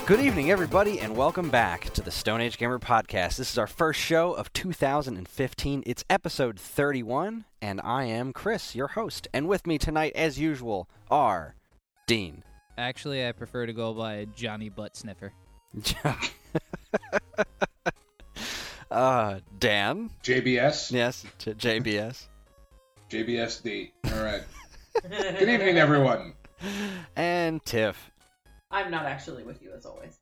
Good evening, everybody, and welcome back to the Stone Age Gamer Podcast. This is our first show of 2015. It's episode 31, and I am Chris, your host. And with me tonight, as usual, are Dean. Actually, I prefer to go by Johnny Butt Sniffer. Dan. JBS? Yes, JBS. JBSD. All right. Good evening, everyone. And Tiff. I'm not actually with you, as always.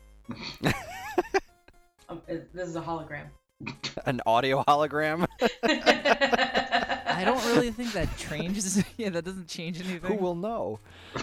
This is a hologram. An audio hologram? I don't really think that changes. Yeah, that doesn't change anything. Who will know?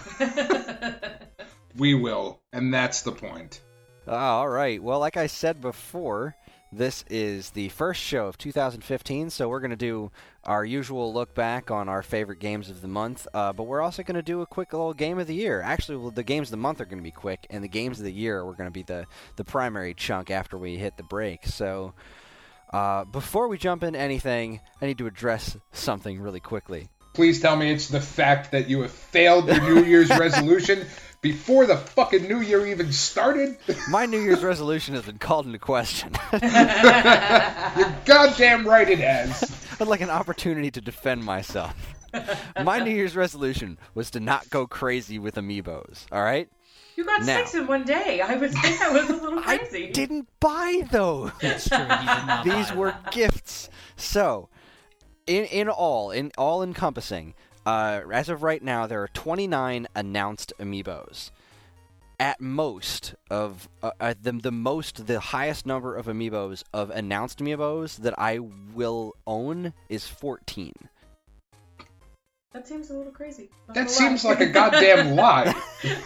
We will, and that's the point. All right. Well, like I said before, this is the first show of 2015, so we're going to do our usual look back on our favorite games of the month, but we're also going to do a quick little game of the year. Actually, well, the games of the month are going to be quick, and the games of the year were going to be the primary chunk after we hit the break. So before we jump into anything, I need to address something really quickly. Please tell me it's the fact that you have failed your New Year's resolution before the fucking New Year even started. My New Year's resolution has been called into question. You're goddamn right it has. I'd like an opportunity to defend myself. My New Year's resolution was to not go crazy with amiibos, all right? You got Now, 6 in one day. I would think that was a little crazy. I didn't buy those. That's true. He did not These buy were them. gifts. So, in all encompassing, as of right now, there are 29 announced amiibos. At most, of the highest number of amiibos of announced amiibos that I will own is 14. That seems a little crazy. Not That gonna seems lie. like a goddamn lie.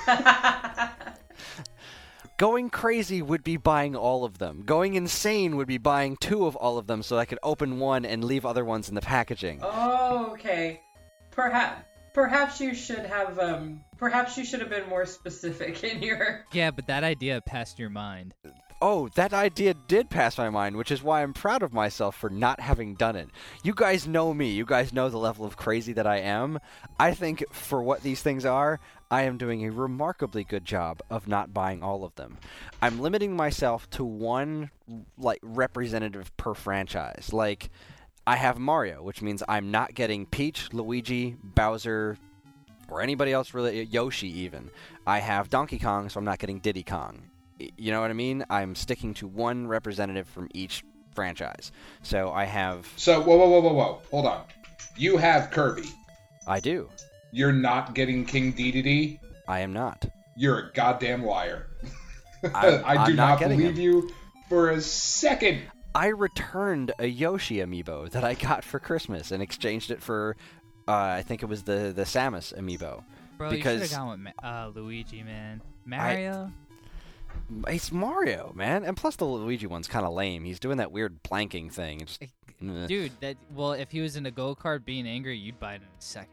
Going crazy would be buying all of them. Going insane would be buying 2 of all of them so I could open one and leave other ones in the packaging. Oh, okay. Perhaps you should have been more specific in your. Yeah, but that idea passed your mind. Oh, that idea did pass my mind, which is why I'm proud of myself for not having done it. You guys know me. You guys know the level of crazy that I am. I think for what these things are, I am doing a remarkably good job of not buying all of them. I'm limiting myself to one, representative per franchise. Like, I have Mario, which means I'm not getting Peach, Luigi, Bowser, or anybody else really, Yoshi even. I have Donkey Kong, so I'm not getting Diddy Kong. You know what I mean? I'm sticking to one representative from each franchise. So I have... So, whoa. Hold on. You have Kirby. I do. You're not getting King Dedede? I am not. You're a goddamn liar. I'm I do not not getting believe him. you for a second. I returned a Yoshi amiibo that I got for Christmas and exchanged it for, I think it was the Samus amiibo. Bro, Because you should have gone with Luigi, man. Mario? It's Mario, man. And plus the Luigi one's kind of lame. He's doing that weird blanking thing. It's just, Dude, if he was in a go-kart being angry, you'd buy it in a second.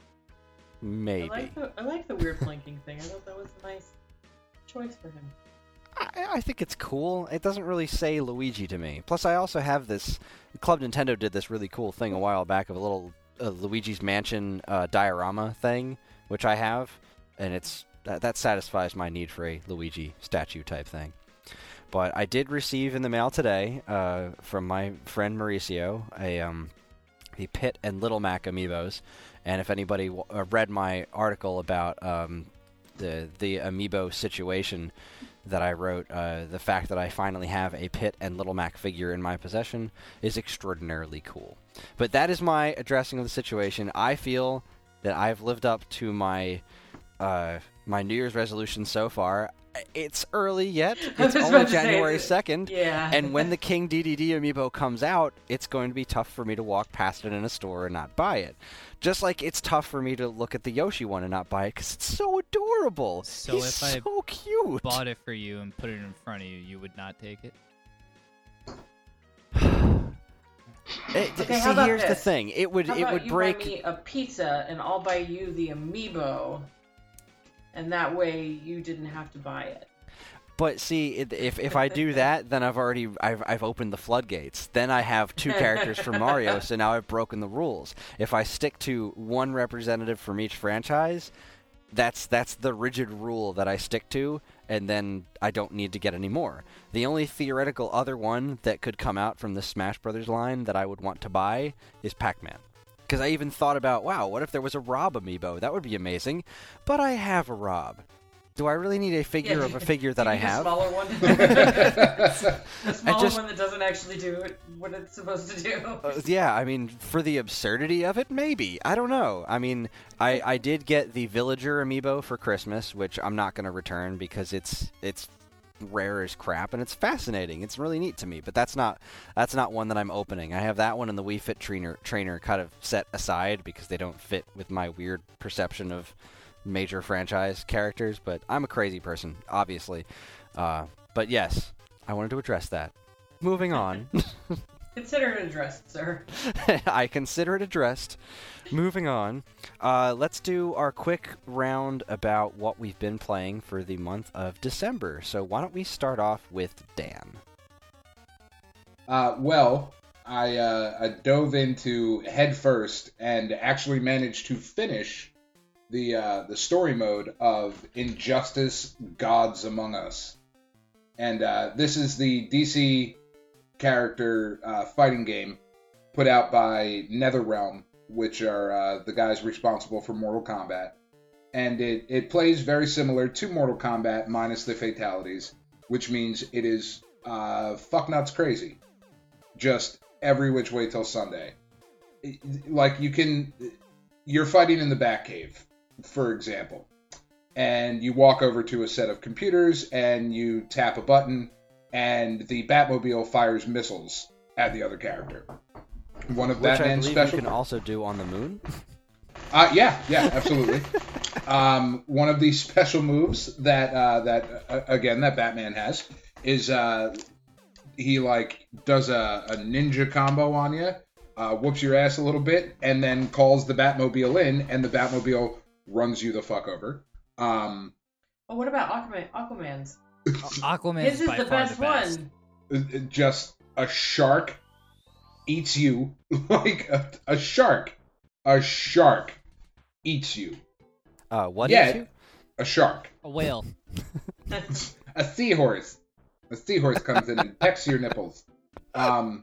maybe. I like the weird flanking thing. I thought that was a nice choice for him. I think it's cool. It doesn't really say Luigi to me. Plus, I also have this... Club Nintendo did this really cool thing a while back of a little Luigi's Mansion diorama thing, which I have, and it's that satisfies my need for a Luigi statue type thing. But I did receive in the mail today from my friend Mauricio the Pit and Little Mac amiibos, and if anybody read my article about the amiibo situation that I wrote, the fact that I finally have a Pit and Little Mac figure in my possession is extraordinarily cool. But that is my addressing of the situation. I feel that I've lived up to my my New Year's resolution so far. It's early yet. It's only January 2nd. Yeah. And when the King Dedede amiibo comes out, it's going to be tough for me to walk past it in a store and not buy it. Just like it's tough for me to look at the Yoshi one and not buy it because it's so adorable. So He's if I so cute. Bought it for you and put it in front of you, you would not take it? Okay, see, how about here's the this? thing. It would How about you break. buy me a pizza and I'll buy you the amiibo, and that way you didn't have to buy it. But see, if I do that, then I've opened the floodgates. Then I have 2 characters from Mario, so now I've broken the rules. If I stick to one representative from each franchise, that's the rigid rule that I stick to, and then I don't need to get any more. The only theoretical other one that could come out from the Smash Brothers line that I would want to buy is Pac-Man. Because I even thought about, wow, what if there was a Rob amiibo? That would be amazing. But I have a Rob. Do I really need a figure of a figure that I have? A smaller one. A smaller one that doesn't actually do what it's supposed to do. Yeah, I mean, for the absurdity of it, maybe. I don't know. I mean, I did get the Villager amiibo for Christmas, which I'm not going to return because it's rare as crap, and it's fascinating. It's really neat to me, but that's not one that I'm opening. I have that one and the Wii Fit trainer kind of set aside because they don't fit with my weird perception of major franchise characters, but I'm a crazy person, obviously. But yes, I wanted to address that. Moving on. Consider it addressed, sir. I consider it addressed. Moving on. Let's do our quick round about what we've been playing for the month of December. So why don't we start off with Dan? Well, I dove into head first and actually managed to finish the story mode of Injustice: Gods Among Us. And this is the DC character fighting game put out by NetherRealm, which are the guys responsible for Mortal Kombat. And it plays very similar to Mortal Kombat minus the fatalities, which means it is fuck nuts crazy. Just every which way till Sunday. Like you're fighting in the Batcave, for example, and you walk over to a set of computers and you tap a button and the Batmobile fires missiles at the other character. One of Batman's special... Which I believe you can also do on the moon? Yeah, absolutely. One of the special moves that Batman has is he does a ninja combo on you, whoops your ass a little bit, and then calls the Batmobile in, and the Batmobile runs you the fuck over. What about Aquaman's? Aquaman His is by the far best the best one. Just a shark eats you like a shark. A shark eats you. What eats you? A shark. A whale. A seahorse. A seahorse comes in and pecks your nipples. But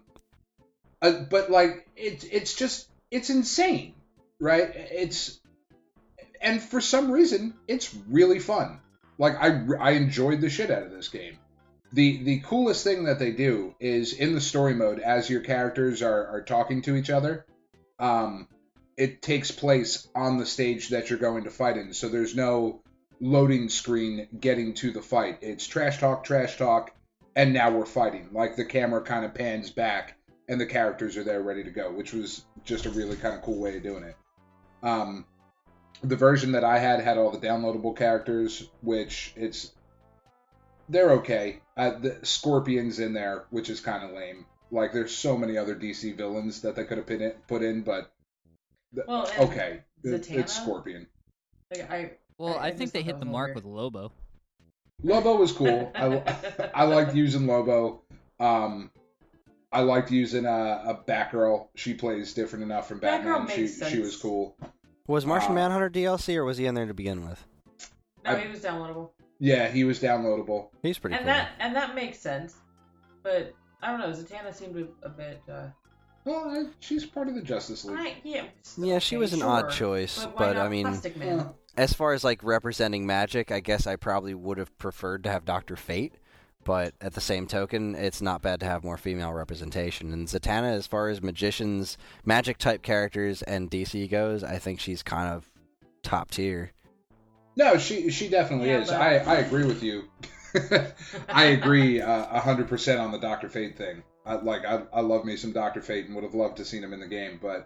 it's insane, right? And for some reason, it's really fun. Like, I enjoyed the shit out of this game. The coolest thing that they do is in the story mode, as your characters are talking to each other, it takes place on the stage that you're going to fight in. So there's no loading screen getting to the fight. It's trash talk, and now we're fighting. Like, the camera kind of pans back, and the characters are there ready to go, which was just a really kind of cool way of doing it. The version that I had all the downloadable characters, which they're okay. The Scorpion's in there, which is kind of lame. Like, there's so many other DC villains that they could have put in, but okay, it's Scorpion. I think they hit the mark with Lobo. Lobo was cool. I liked using Lobo. I liked using a Batgirl. She plays different enough from Batman. She was cool. Was Martian Manhunter DLC, or was he in there to begin with? No, he was downloadable. Yeah, he was downloadable. He's pretty cool. That makes sense. But, I don't know, Zatanna seemed a bit... Well, she's part of the Justice League. Yeah, she was an odd choice, but I mean, as far as representing magic, I guess I probably would have preferred to have Dr. Fate, but at the same token, it's not bad to have more female representation. And Zatanna, as far as magicians, magic-type characters, and DC goes, I think she's kind of top tier. No, she definitely is. But... I agree with you. I agree 100% on the Dr. Fate thing. I love me some Dr. Fate and would have loved to seen him in the game, but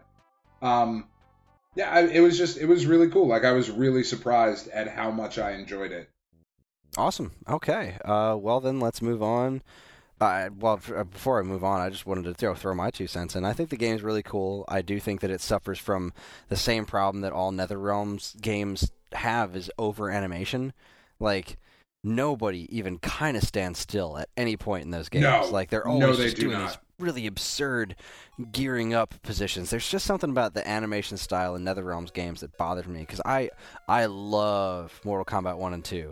it was really cool. Like, I was really surprised at how much I enjoyed it. Awesome. Okay. Well, then let's move on. Before I move on, I just wanted to throw my 2 cents in. I think the game's really cool. I do think that it suffers from the same problem that all NetherRealm's games have, is over animation. Like, nobody even kind of stands still at any point in those games. No. Like, they're always just doing these really absurd gearing up positions. There's just something about the animation style in NetherRealm's games that bothers me, because I love Mortal Kombat 1 and 2.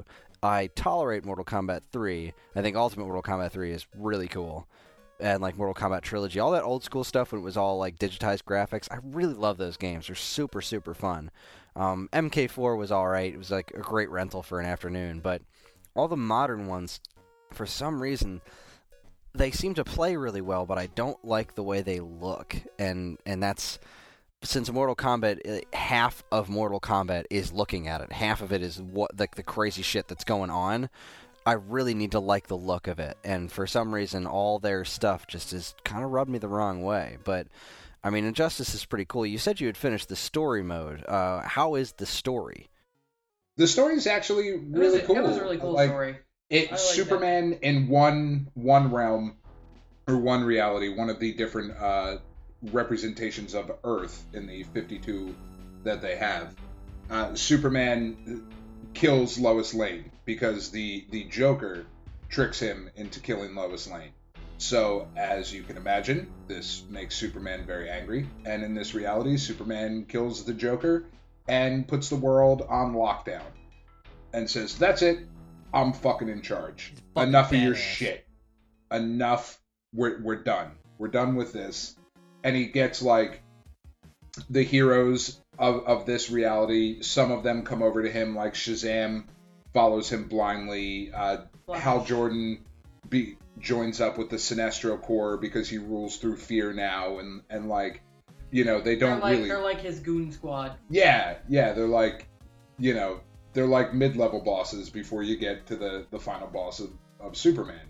I tolerate Mortal Kombat 3. I think Ultimate Mortal Kombat 3 is really cool. And like Mortal Kombat Trilogy, all that old school stuff when it was all like digitized graphics, I really love those games. They're super, super fun. MK4 was alright. It was like a great rental for an afternoon. But all the modern ones, for some reason, they seem to play really well, but I don't like the way they look. And that's... Since Mortal Kombat, half of Mortal Kombat is looking at it. Half of it is what the crazy shit that's going on. I really need to like the look of it. And for some reason, all their stuff just has kind of rubbed me the wrong way. But, I mean, Injustice is pretty cool. You said you had finished the story mode. How is the story? The story is actually really cool. It was a really cool story. It's Superman in one realm, or one reality, one of the different... representations of Earth in the 52 that they have. Superman kills Lois Lane because the Joker tricks him into killing Lois Lane. So, as you can imagine, this makes Superman very angry. And in this reality, Superman kills the Joker and puts the world on lockdown. And says, that's it, I'm fucking in charge. Enough of your shit. Enough, we're done. We're done with this. And he gets, like, the heroes of this reality. Some of them come over to him, like Shazam follows him blindly. Hal Jordan joins up with the Sinestro Corps because he rules through fear now. And like, you know, they don't really... They're like his goon squad. Yeah, they're like, you know, they're like mid-level bosses before you get to the final boss of Superman.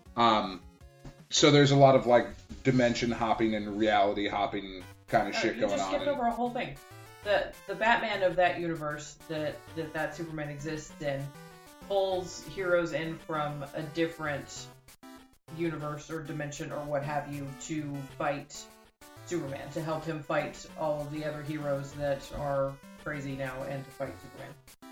So there's a lot of, like, dimension hopping and reality hopping kind of shit going on. You just skipped over a whole thing. The Batman of that universe that Superman exists in pulls heroes in from a different universe or dimension or what have you to fight Superman, to help him fight all of the other heroes that are crazy now and to fight Superman.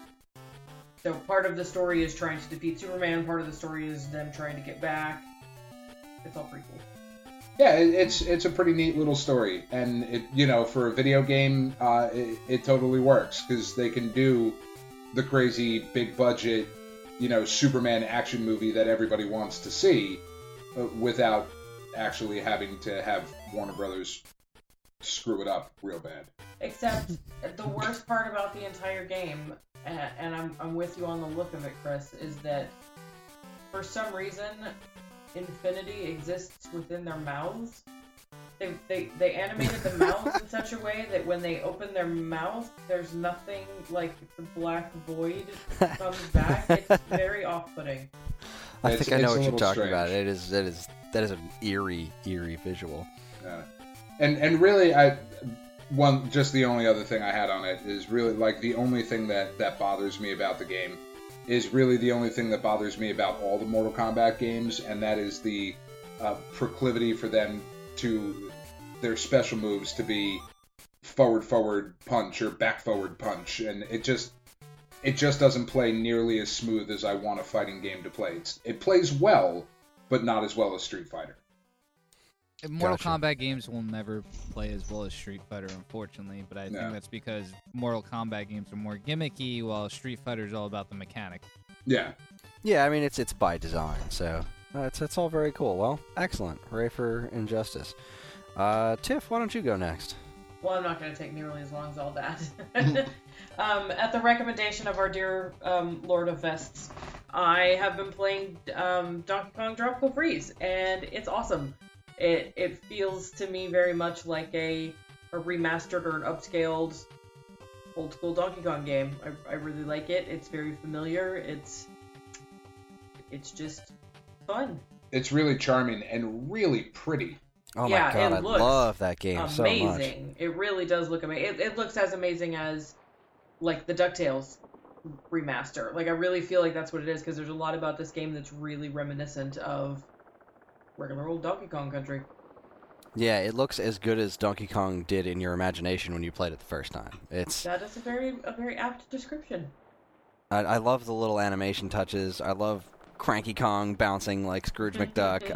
So part of the story is trying to defeat Superman, part of the story is them trying to get back. It's all pretty cool. Yeah, it's a pretty neat little story, and it, you know, for a video game, it totally works because they can do the crazy big budget, you know, Superman action movie that everybody wants to see, without actually having to have Warner Brothers screw it up real bad. Except the worst part about the entire game, and I'm with you on the look of it, Chris, is that for some reason infinity exists within their mouths. They animated the mouths in such a way that when they open their mouth, there's nothing, like the black void comes back. It's very off-putting. I think I know what you're talking about. That is an eerie visual. Yeah. And really, just the only other thing I had on it is really, like, the only thing that bothers me about the game is really the only thing that bothers me about all the Mortal Kombat games, and that is the proclivity for them to their special moves to be forward punch or back forward punch, and it just doesn't play nearly as smooth as I want a fighting game to play. It plays well, but not as well as Street Fighter. Mortal Kombat games will never play as well as Street Fighter, unfortunately, but I think that's because Mortal Kombat games are more gimmicky, while Street Fighter is all about the mechanic. Yeah. Yeah, I mean, it's by design, so it's all very cool. Well, excellent. Hooray for Injustice. Tiff, why don't you go next? Well, I'm not going to take nearly as long as all that. At the recommendation of our dear Lord of Vests, I have been playing Donkey Kong Tropical Freeze, and it's awesome. It feels to me very much like a remastered or an upscaled old school Donkey Kong game. I really like it. It's very familiar. It's just fun. It's really charming and really pretty. Oh my god, I love that game so much. Amazing. It really does look amazing. It looks as amazing as, like, the DuckTales remaster. Like, I really feel like that's what it is, because there's a lot about this game that's really reminiscent of regular old Donkey Kong Country. Yeah, it looks as good as Donkey Kong did in your imagination when you played it the first time. That is a very apt description. I love the little animation touches. I love Cranky Kong bouncing like Scrooge McDuck.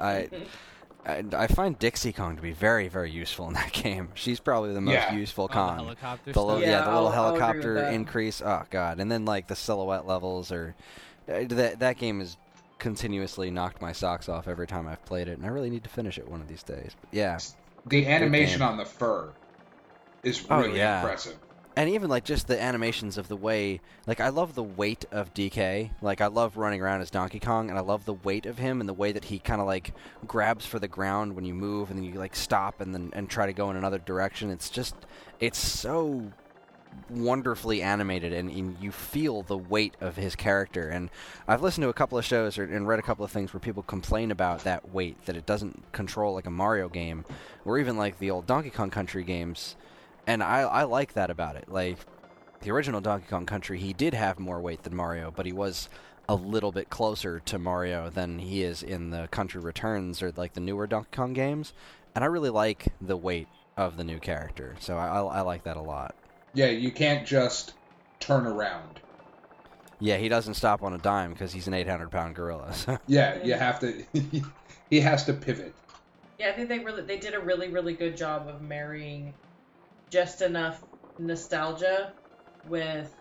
I find Dixie Kong to be very, very useful in that game. She's probably the most useful Kong. The helicopter the little stuff? helicopter increase. Oh god! And then like the silhouette levels are That game has continuously knocked my socks off every time I've played it, and I really need to finish it one of these days. But yeah. The animation on the fur is really impressive. And even, like, just the animations of the way... Like, I love the weight of DK. Like, I love running around as Donkey Kong, and I love the weight of him and the way that he kind of, like, grabs for the ground when you move, and then you, like, stop and try to go in another direction. It's just... It's so wonderfully animated, and you feel the weight of his character. And I've listened to a couple of shows and read a couple of things where people complain about that weight, that it doesn't control like a Mario game, or even like the old Donkey Kong Country games. And I like that about it. Like, the original Donkey Kong Country, he did have more weight than Mario, but he was a little bit closer to Mario than he is in the Country Returns or, like, the newer Donkey Kong games. And I really like the weight of the new character, so I like that a lot. Yeah, you can't just turn around. Yeah, he doesn't stop on a dime because he's an 800-pound gorilla. So. Yeah, you have to... he has to pivot. Yeah, I think they did a really, really good job of marrying just enough nostalgia with,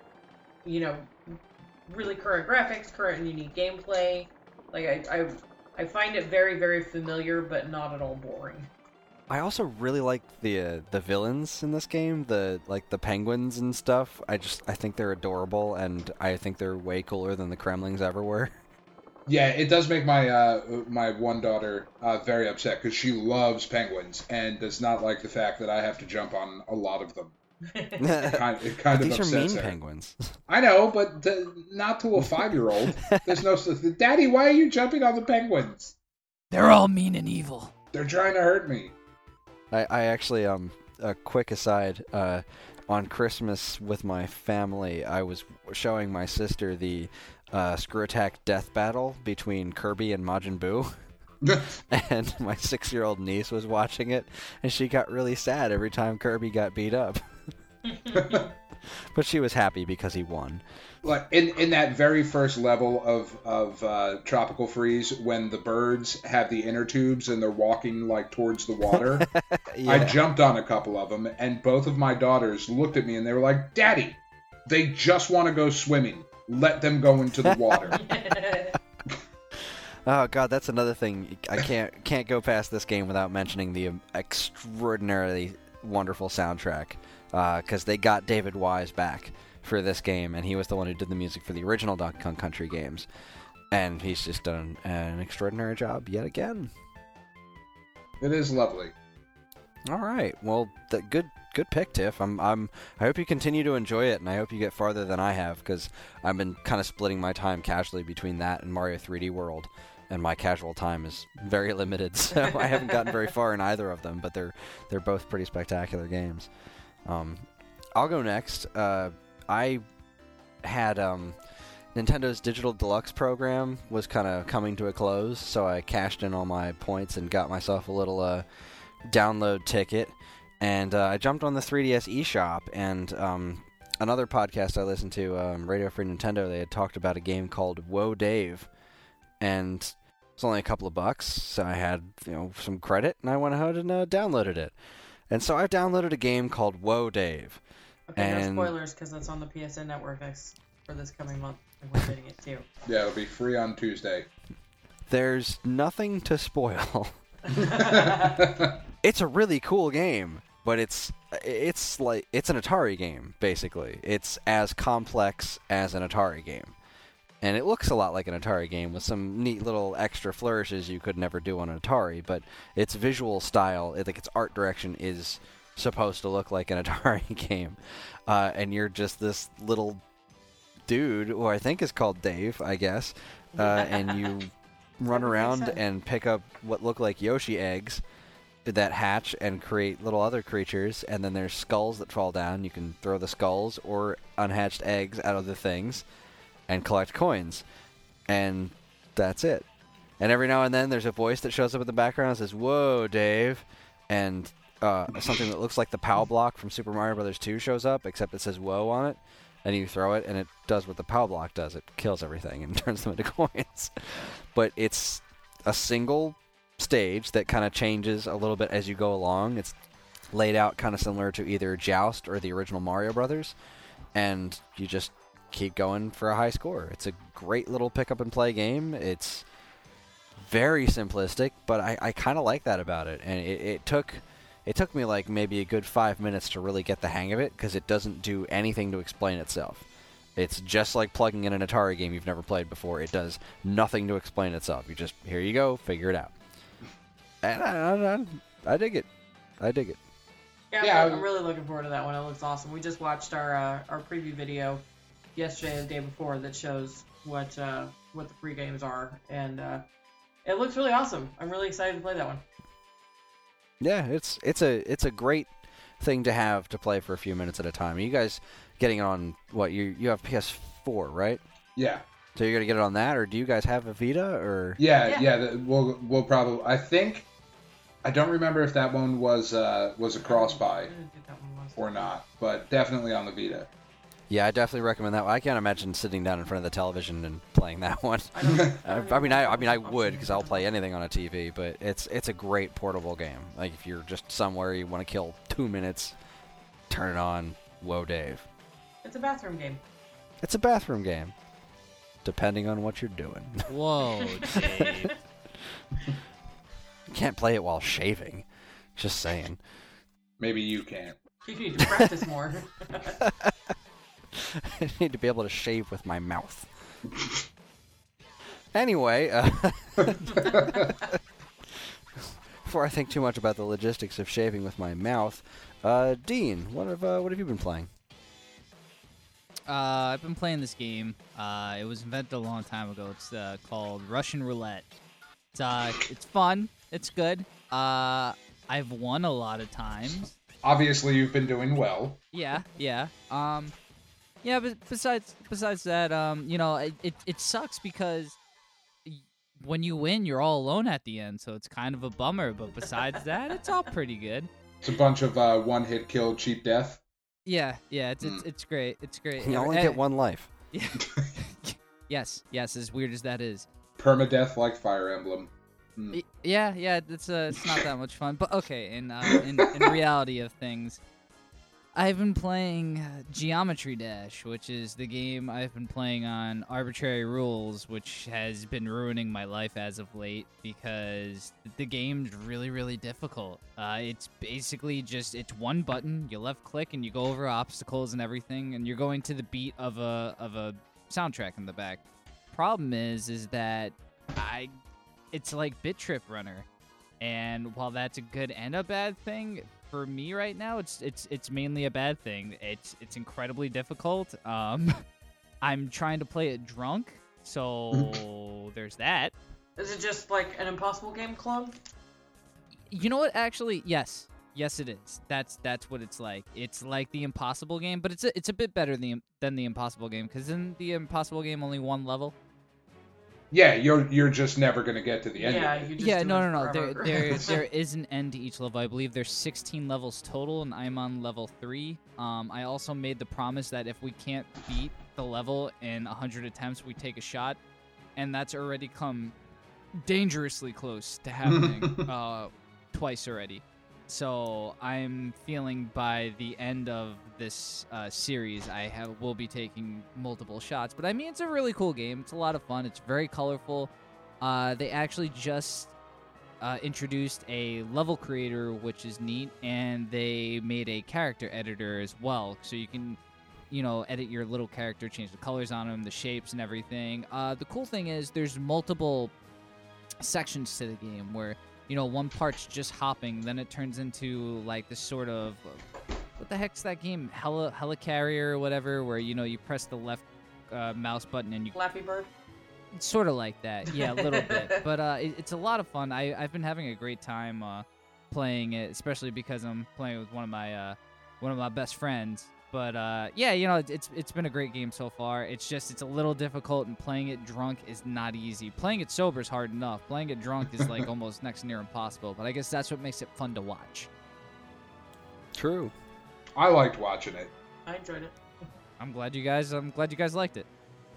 you know, really current graphics, current and unique gameplay. Like, I find it very, very familiar, but not at all boring. I also really like the villains in this game, the penguins and stuff. I think they're adorable, and I think they're way cooler than the Kremlings ever were. Yeah, it does make my my one daughter very upset because she loves penguins and does not like the fact that I have to jump on a lot of them. It kind of these upsets are mean her. penguins. I know, but not to a 5-year-old. There's no... Daddy, why are you jumping on the penguins? They're all mean and evil. They're trying to hurt me. I actually, a quick aside, on Christmas with my family, I was showing my sister the Screw Attack Death Battle between Kirby and Majin Buu. And my 6-year-old niece was watching it, and she got really sad every time Kirby got beat up. But she was happy because he won. Like in that very first level of Tropical Freeze, when the birds have the inner tubes and they're walking like towards the water, yeah. I jumped on a couple of them, and both of my daughters looked at me and they were like, "Daddy, they just want to go swimming. Let them go into the water." Oh god, that's another thing. I can't go past this game without mentioning the extraordinarily wonderful soundtrack, because they got David Wise back for this game, and he was the one who did the music for the original Donkey Kong Country games, and he's just done an extraordinary job yet again. It is lovely. All right, well, good pick, Tiff. I hope you continue to enjoy it, and I hope you get farther than I have, because I've been kind of splitting my time casually between that and Mario 3D World, and my casual time is very limited, so I haven't gotten very far in either of them, but they're both pretty spectacular games. I'll go next. I had Nintendo's Digital Deluxe program was kind of coming to a close, so I cashed in all my points and got myself a little download ticket, and I jumped on the 3DS eShop, and another podcast I listened to, Radio Free Nintendo, they had talked about a game called Whoa Dave, and it's only a couple of bucks, so I had some credit, and I went ahead and downloaded it. And so I've downloaded a game called Whoa Dave. Okay, no spoilers, because that's on the PSN Network for this coming month, and we're getting it too. Yeah, it'll be free on Tuesday. There's nothing to spoil. It's a really cool game, but it's like it's an Atari game, basically. It's as complex as an Atari game. And it looks a lot like an Atari game with some neat little extra flourishes you could never do on an Atari, but its visual style, its art direction is supposed to look like an Atari game. And you're just this little dude, who I think is called Dave, I guess, and you run around and pick up what look like Yoshi eggs that hatch and create little other creatures, and then there's skulls that fall down. You can throw the skulls or unhatched eggs out of the things and collect coins, and that's it. And every now and then there's a voice that shows up in the background and says, "Whoa, Dave," and something that looks like the POW block from Super Mario Bros. 2 shows up, except it says "Whoa" on it, and you throw it, and it does what the POW block does. It kills everything and turns them into coins. But it's a single stage that kind of changes a little bit as you go along. It's laid out kind of similar to either Joust or the original Mario Brothers, and you just keep going for a high score. It's a great little pick up and play game. It's very simplistic, but I kind of like that about it. And it took me like maybe a good 5 minutes to really get the hang of it, because it doesn't do anything to explain itself. It's just like plugging in an Atari game you've never played before. It does nothing to explain itself. You just, here you go, figure it out. And I dig it. I dig it. Yeah, I'm really looking forward to that one. It looks awesome. We just watched our preview video yesterday or the day before that shows what the free games are, and it looks really awesome. I'm really excited to play that one. Yeah, it's a great thing to have to play for a few minutes at a time. Are you guys getting it on what you have PS4, right? Yeah. So you're gonna get it on that, or do you guys have a Vita, or? Yeah. We'll probably. I don't remember if that one was a cross-buy or not, but definitely on the Vita. Yeah, I definitely recommend that one. I can't imagine sitting down in front of the television and playing that one. I would, because I'll play anything on a TV, but it's a great portable game. Like, if you're just somewhere you want to kill 2 minutes, turn it on. Whoa, Dave. It's a bathroom game. It's a bathroom game, depending on what you're doing. Whoa, Dave. You can't play it while shaving. Just saying. Maybe you can't. You need to practice more. I need to be able to shave with my mouth. Anyway, before I think too much about the logistics of shaving with my mouth, Dean, what have you been playing? I've been playing this game. It was invented a long time ago. It's called Russian Roulette. It's fun. It's good. I've won a lot of times. Obviously, you've been doing well. Yeah. But besides that, it sucks because when you win, you're all alone at the end, so it's kind of a bummer. But besides that, it's all pretty good. It's a bunch of one-hit kill, cheap death. Yeah, it's great. It's great. You only get one life. Yeah. Yes, as weird as that is. Permadeath like Fire Emblem. Yeah, it's not that much fun. But okay, in reality of things, I've been playing Geometry Dash, which is the game I've been playing on Arbitrary Rules, which has been ruining my life as of late because the game's really, really difficult. It's basically it's one button, you left click, and you go over obstacles and everything, and you're going to the beat of a soundtrack in the back. Problem is that it's like Bit Trip Runner, and while that's a good and a bad thing, for me right now, it's mainly a bad thing. It's incredibly difficult. I'm trying to play it drunk, so there's that. Is it just like an Impossible Game Club? You know what? Actually, yes, it is. That's what it's like. It's like the Impossible Game, but it's a bit better than the Impossible Game, because isn't the Impossible Game only one level? Yeah, you're just never gonna get to the end. No. There is an end to each level. I believe there's 16 levels total, and I'm on level 3. I also made the promise that if we can't beat the level in 100 attempts, we take a shot, and that's already come dangerously close to happening twice already. So I'm feeling by the end of this series, will be taking multiple shots. But I mean, it's a really cool game. It's a lot of fun. It's very colorful. They actually just introduced a level creator, which is neat, and they made a character editor as well, so you can, edit your little character, change the colors on them, the shapes, and everything. The cool thing is there's multiple sections to the game where one part's just hopping, then it turns into like this sort of what the heck's that game? Helicarrier or whatever, where you press the left mouse button and you. Flappy Bird. It's sort of like that, yeah, a little bit. But it's a lot of fun. I've been having a great time playing it, especially because I'm playing with one of my best friends. But it's been a great game so far. It's a little difficult, and playing it drunk is not easy. Playing it sober is hard enough. Playing it drunk is like almost next to near impossible. But I guess that's what makes it fun to watch. True. I liked watching it. I enjoyed it. I'm glad you guys liked it.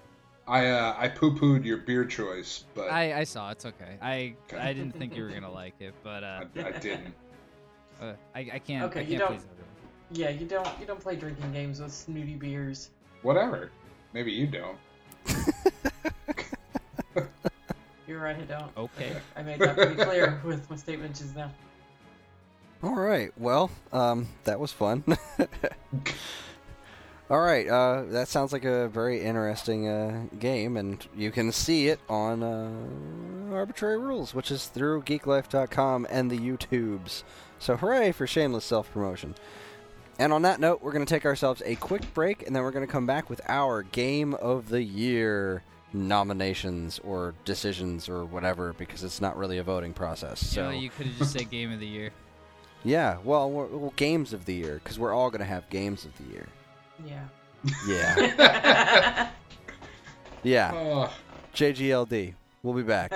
I poo-pooed your beer choice, but I saw it's okay. I didn't think you were gonna like it, but I didn't. I can't. Okay, I can't please everyone. Yeah, you don't play drinking games with snooty beers. Whatever. Maybe you don't. You're right, I don't. Okay. I made that pretty clear with my statement just now. All right. Well, that was fun. All right. That sounds like a very interesting game, and you can see it on Arbitrary Rules, which is through GeekLife.com and the YouTubes. So hooray for shameless self-promotion. And on that note, we're going to take ourselves a quick break, and then we're going to come back with our Game of the Year nominations or decisions or whatever, because it's not really a voting process. So You could have just said Game of the Year. Yeah, well, Games of the Year, because we're all going to have Games of the Year. Yeah. Yeah. Yeah. Oh. JGLD. We'll be back.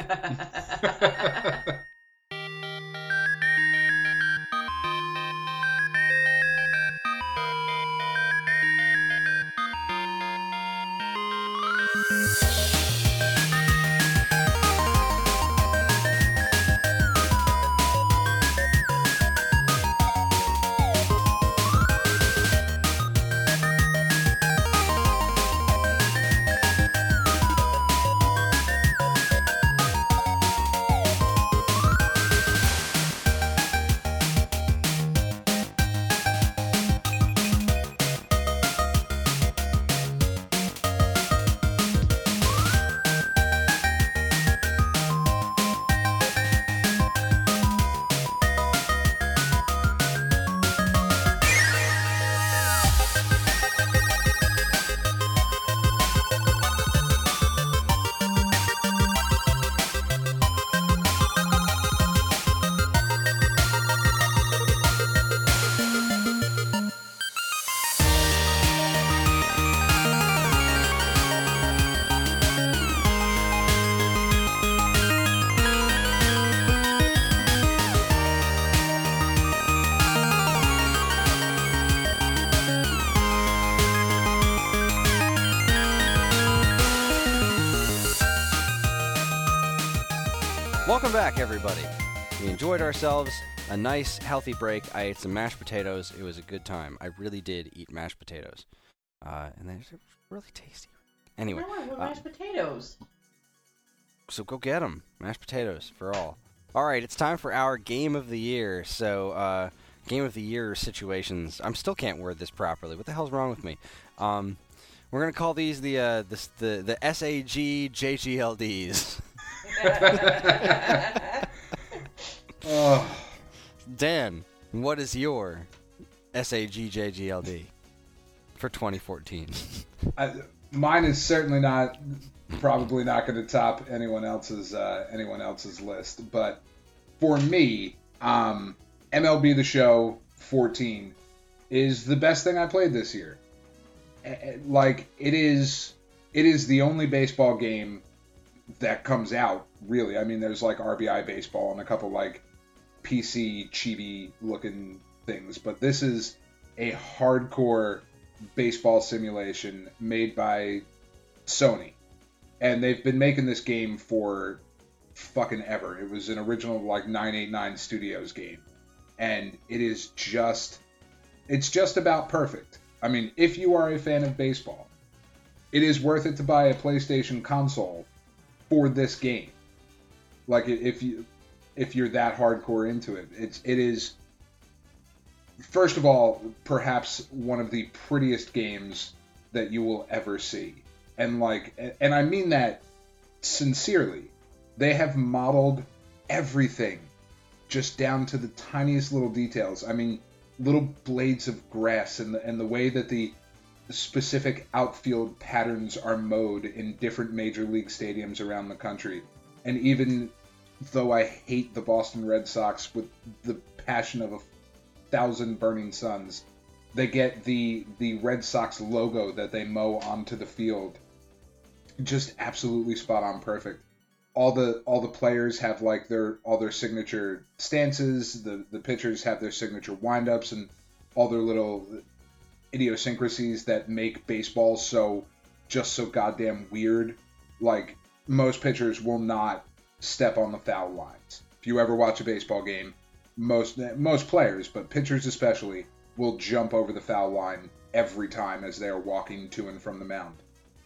Welcome back, everybody. We enjoyed ourselves. A nice, healthy break. I ate some mashed potatoes. It was a good time. I really did eat mashed potatoes. And they're really tasty. Anyway. No, I want mashed potatoes. So go get them. Mashed potatoes for all. All right, it's time for our Game of the Year. So, Game of the Year situations. I still can't word this properly. What the hell's wrong with me? We're going to call these the SAG JGLDs. Oh. Dan, what is your SAGJGLD for 2014? Mine is certainly probably not going to top anyone else's list. But for me, MLB The Show 14 is the best thing I played this year. Like, it is the only baseball game that comes out, really. I mean, there's like RBI baseball and a couple like PC chibi looking things, but this is a hardcore baseball simulation made by Sony, and they've been making this game for fucking ever. It was an original like 989 Studios game, and it's just about perfect. I mean, if you are a fan of baseball, it is worth it to buy a PlayStation console for this game. Like, if you're that hardcore into it, it is, first of all, perhaps one of the prettiest games that you will ever see. And I mean that sincerely. They have modeled everything just down to the tiniest little details. I mean, little blades of grass and the way that the specific outfield patterns are mowed in different major league stadiums around the country. And even though I hate the Boston Red Sox with the passion of 1,000 burning suns, they get the Red Sox logo that they mow onto the field just absolutely spot on perfect. All the players have like all their signature stances. The pitchers have their signature windups and all their little idiosyncrasies that make baseball so goddamn weird. Like, most pitchers will not step on the foul lines. If you ever watch a baseball game, most players, but pitchers especially, will jump over the foul line every time as they are walking to and from the mound.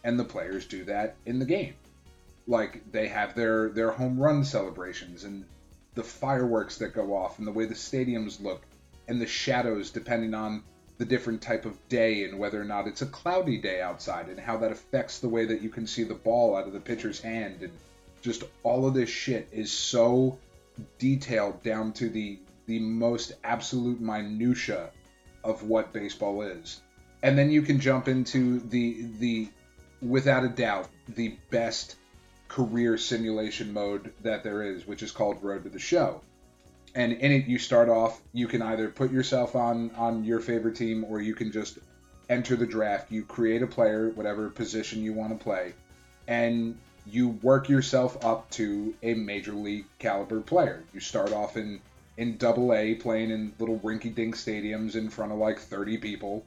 and the players do that in the game. Like, they have their home run celebrations and the fireworks that go off and the way the stadiums look and the shadows depending on the different type of day and whether or not it's a cloudy day outside and how that affects the way that you can see the ball out of the pitcher's hand. And just all of this shit is so detailed down to the most absolute minutia of what baseball is. And then you can jump into the without a doubt, the best career simulation mode that there is, which is called Road to the Show. And in it, you start off, you can either put yourself on your favorite team, or you can just enter the draft. You create a player, whatever position you want to play, and you work yourself up to a major league caliber player. You start off in AA, playing in little rinky-dink stadiums in front of like 30 people,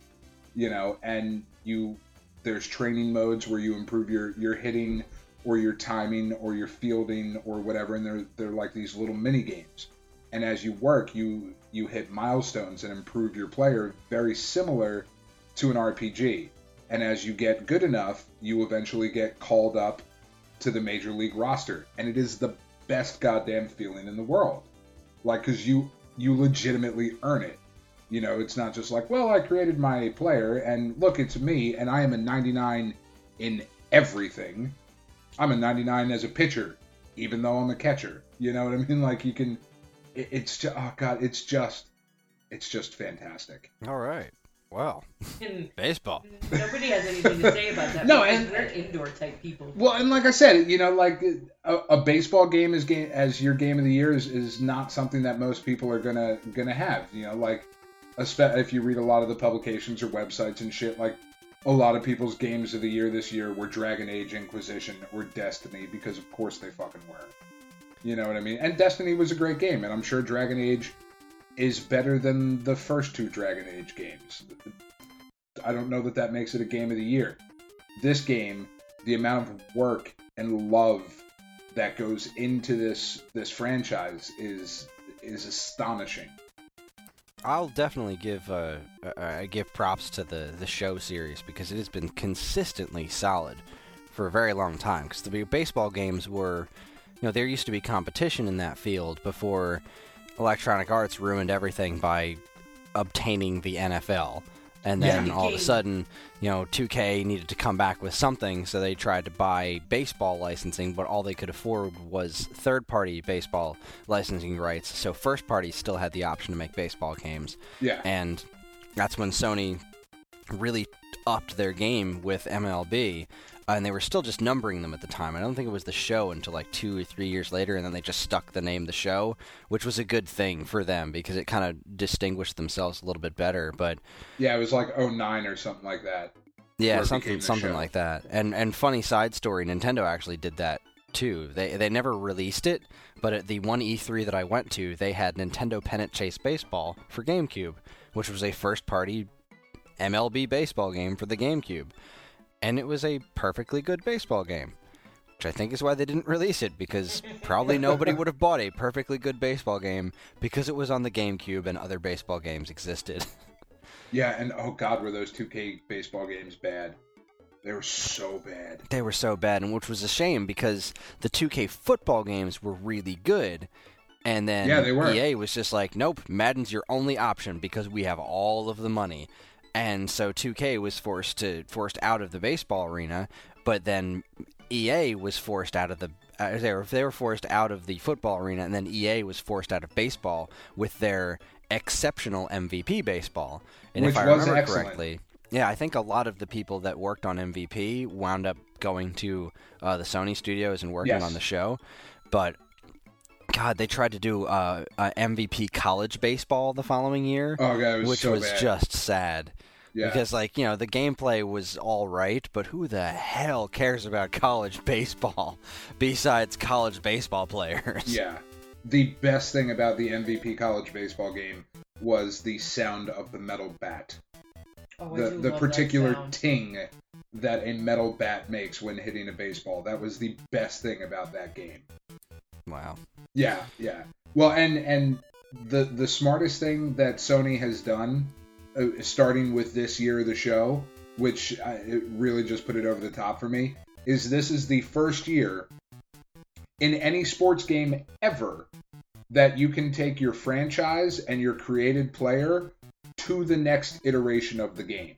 and there's training modes where you improve your hitting or your timing or your fielding or whatever, and they're like these little mini games. And as you work, you hit milestones and improve your player, very similar to an RPG. And as you get good enough, you eventually get called up to the major league roster. And it is the best goddamn feeling in the world. Like, because you legitimately earn it. It's not just like, well, I created my player, and look, it's me, and I am a 99 in everything. I'm a 99 as a pitcher, even though I'm a catcher. You know what I mean? Like, you can... It's just, oh God, it's just fantastic. All right. Wow. Baseball. Nobody has anything to say about that. No, and we're indoor type people. Well, and like I said, like a baseball game as your game of the year is not something that most people are gonna have. Like, if you read a lot of the publications or websites and shit, like a lot of people's games of the year this year were Dragon Age Inquisition or Destiny, because of course they fucking were. You know what I mean? And Destiny was a great game, and I'm sure Dragon Age is better than the first two Dragon Age games. I don't know that makes it a game of the year. This game, the amount of work and love that goes into this franchise is astonishing. I'll definitely give props to the show series, because it has been consistently solid for a very long time. Because the baseball games were... there used to be competition in that field before Electronic Arts ruined everything by obtaining the NFL. And then all of a sudden, 2K needed to come back with something, so they tried to buy baseball licensing, but all they could afford was third-party baseball licensing rights, so first party still had the option to make baseball games. Yeah. And that's when Sony really upped their game with MLB. And they were still just numbering them at the time. I don't think it was the show until like 2 or 3 years later, and then they just stuck the name The Show, which was a good thing for them because it kind of distinguished themselves a little bit better. But yeah, it was like 2009 or something like that. Yeah, something like that. And funny side story, Nintendo actually did that too. They never released it, but at the one E3 that I went to, they had Nintendo Pennant Chase Baseball for GameCube, which was a first-party MLB baseball game for the GameCube. And it was a perfectly good baseball game, which I think is why they didn't release it, because probably nobody would have bought a perfectly good baseball game because it was on the GameCube and other baseball games existed. Yeah, and oh God, were those 2K baseball games bad. They were so bad. They were so bad, and which was a shame because the 2K football games were really good. And then yeah, they were. EA was just like, nope, Madden's your only option because we have all of the money. And so 2K was forced out of the baseball arena, but then EA was forced out of the they were forced out of the football arena, and then EA was forced out of baseball with their exceptional MVP baseball. And which if I was remember excellent. correctly, yeah, I think a lot of the people that worked on MVP wound up going to the Sony studios and working on the show, but God, they tried to do MVP college baseball the following year, oh, God, it was which so was bad. just sad. Yeah. Because, the gameplay was all right, but who the hell cares about college baseball besides college baseball players? Yeah. The best thing about the MVP college baseball game was the sound of the metal bat. Oh, The particular ting that a metal bat makes when hitting a baseball. That was the best thing about that game. Wow. Yeah, yeah. Well, and the smartest thing that Sony has done, starting with this year of the show, which it really just put it over the top for me, is this is the first year in any sports game ever that you can take your franchise and your created player to the next iteration of the game.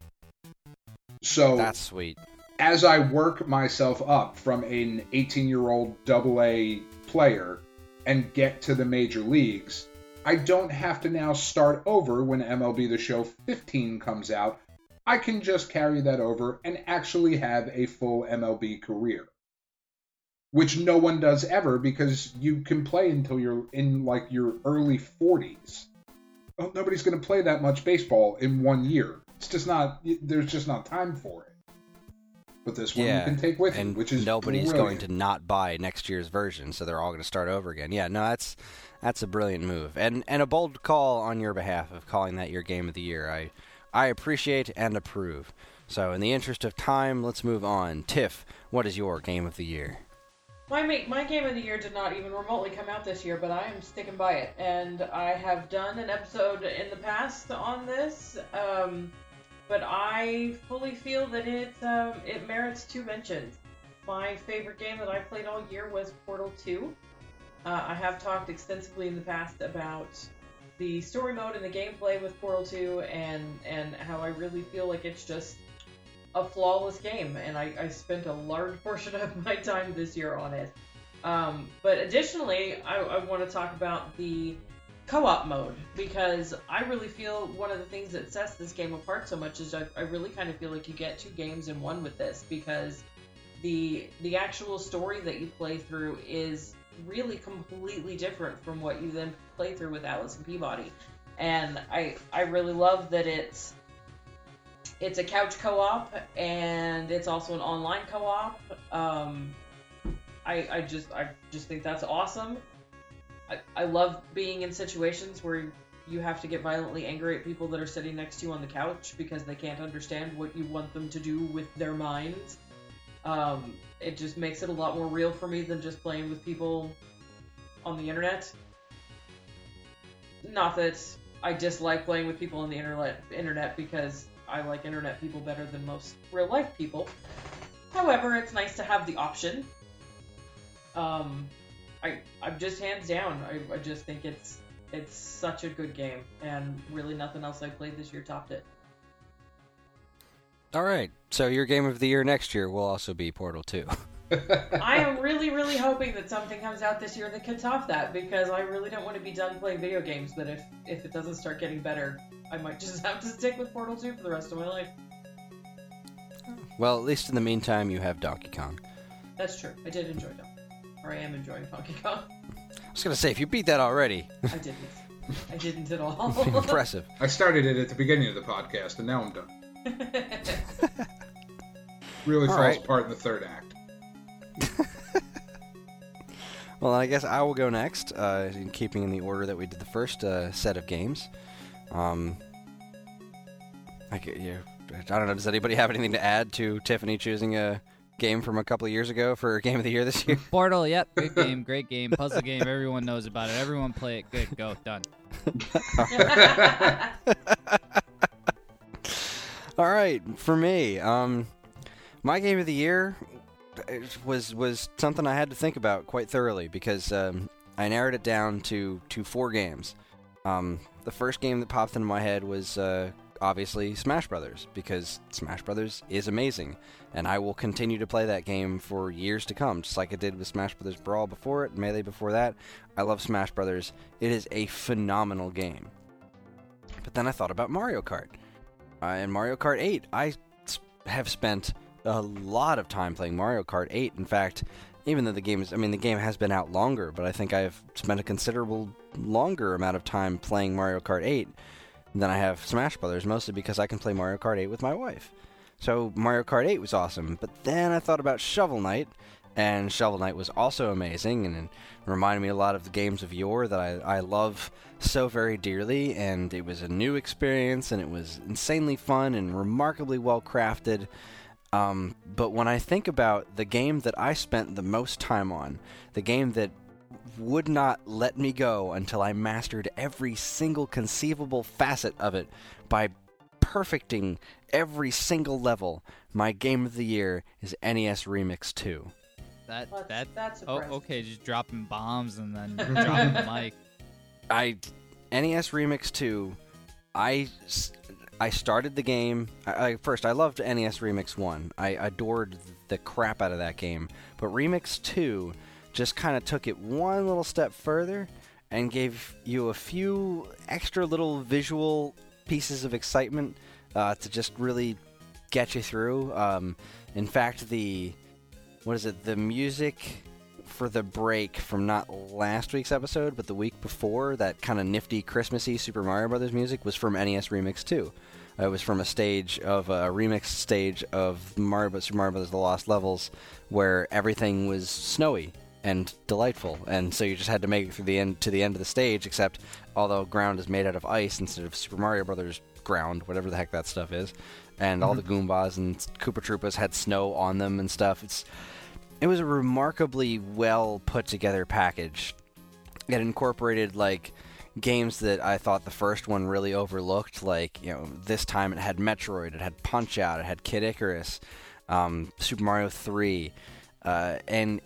So that's sweet. As I work myself up from an 18-year-old AA player and get to the major leagues, I don't have to now start over when MLB The Show 15 comes out. I can just carry that over and actually have a full MLB career. Which no one does ever, because you can play until you're in like your early 40s. Well, nobody's going to play that much baseball in 1 year. It's just not, there's just not time for it. But this one you can take with you, which is nobody's brilliant. going to not buy next year's version, so they're all going to start over again. Yeah, no, that's a brilliant move. And a bold call on your behalf of calling that your game of the year. I appreciate and approve. So in the interest of time, let's move on. Tiff, what is your game of the year? My game of the year did not even remotely come out this year, but I am sticking by it. And I have done an episode in the past on this, but I fully feel that it merits two mentions. My favorite game that I played all year was Portal 2. I have talked extensively in the past about the story mode and the gameplay with Portal 2 and how I really feel like it's just a flawless game, and I spent a large portion of my time this year on it. But additionally, I want to talk about the co-op mode, because I really feel one of the things that sets this game apart so much is I really kind of feel like you get two games in one with this, because the actual story that you play through is really completely different from what you then play through with Alice and Peabody. And I really love that it's a couch co-op, and it's also an online co-op. I just think that's awesome. I love being in situations where you have to get violently angry at people that are sitting next to you on the couch because they can't understand what you want them to do with their minds. It just makes it a lot more real for me than just playing with people on the internet. Not that I dislike playing with people on the internet, because I like internet people better than most real life people. However, it's nice to have the option. I'm just hands down. I just think it's such a good game, and really nothing else I played this year topped it. All right, so your game of the year next year will also be Portal 2. I am really, really hoping that something comes out this year that can top that, because I really don't want to be done playing video games, but if it doesn't start getting better, I might just have to stick with Portal 2 for the rest of my life. Well, at least in the meantime, you have Donkey Kong. That's true. I did enjoy Donkey Kong. Or I am enjoying Donkey Kong. I was going to say, if you beat that already. I didn't. I didn't at all. Impressive. I started it at the beginning of the podcast, and now I'm done. Really falls apart in the third act. Well, I guess I will go next, in keeping in the order that we did the first set of games. I don't know, does anybody have anything to add to Tiffany choosing a game from a couple of years ago for Game of the Year this year? Portal, yep, great game, puzzle game, everyone knows about it, everyone play it, good, go, done. All right, for me, my Game of the Year was something I had to think about quite thoroughly, because I narrowed it down to 4 games. The first game that popped into my head was obviously Smash Brothers, because Smash Brothers is amazing, and I will continue to play that game for years to come, just like I did with Smash Brothers Brawl before it, Melee before that. I love Smash Brothers. It is a phenomenal game. But then I thought about Mario Kart. And Mario Kart 8, I have spent a lot of time playing Mario Kart 8. In fact, even though the game has been out longer, but I think I've spent a considerable longer amount of time playing Mario Kart 8 than I have Smash Brothers, mostly because I can play Mario Kart 8 with my wife. So Mario Kart 8 was awesome, but then I thought about Shovel Knight, and Shovel Knight was also amazing, and it reminded me a lot of the games of yore that I love so very dearly, and it was a new experience, and it was insanely fun and remarkably well crafted. But when I think about the game that I spent the most time on, the game that would not let me go until I mastered every single conceivable facet of it by perfecting every single level, my game of the year is NES Remix 2. That's okay, just dropping bombs and then dropping the mic. NES Remix 2, I started the game. First, I loved NES Remix 1. I adored the crap out of that game. But Remix 2 just kind of took it one little step further and gave you a few extra little visual pieces of excitement to just really get you through. In fact, the music for the break from not last week's episode, but the week before, that kind of nifty Christmassy Super Mario Brothers music was from NES Remix 2. It was from a remix stage of Super Mario Brothers: The Lost Levels, where everything was snowy and delightful, and so you just had to make it through to the end of the stage. Except, although ground is made out of ice instead of Super Mario Brothers ground, whatever the heck that stuff is, and all the Goombas and Koopa Troopas had snow on them and stuff. It was a remarkably well put together package. It incorporated games that I thought the first one really overlooked. This time it had Metroid, it had Punch-Out, it had Kid Icarus, Super Mario 3, and